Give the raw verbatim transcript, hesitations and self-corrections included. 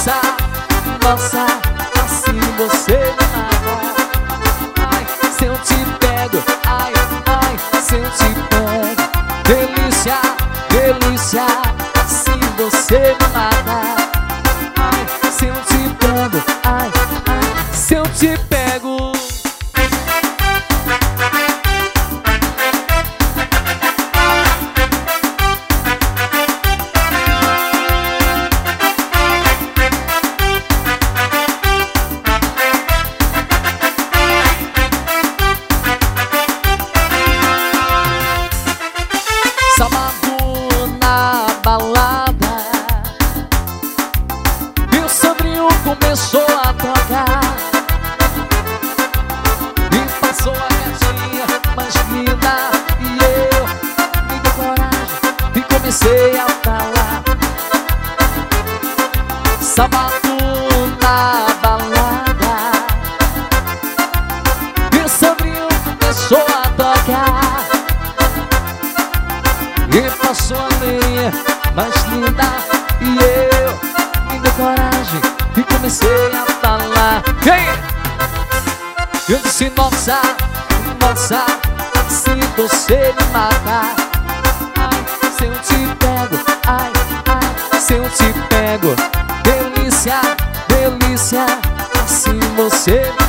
nossa, nossa, assim você me mata. Ai, se eu te pego, ai, ai, se eu te pego. Delícia, delícia, assim você me mata. Ai, se eu te pego, ai, ai, se eu te pego. Sábado na balada, meu sobrinho começou a tocar e passou a gatinha mais linda. E eu me dei coragem e comecei a falar. Sábado na balada, meu sobrinho começou a tocar e passou a meia mais linda. E eu me dei coragem e comecei a falar. Quem? Eu disse, nossa, nossa, se você me matar. Ai, se eu te pego, ai, ai, se eu te pego. Delícia, delícia, assim você me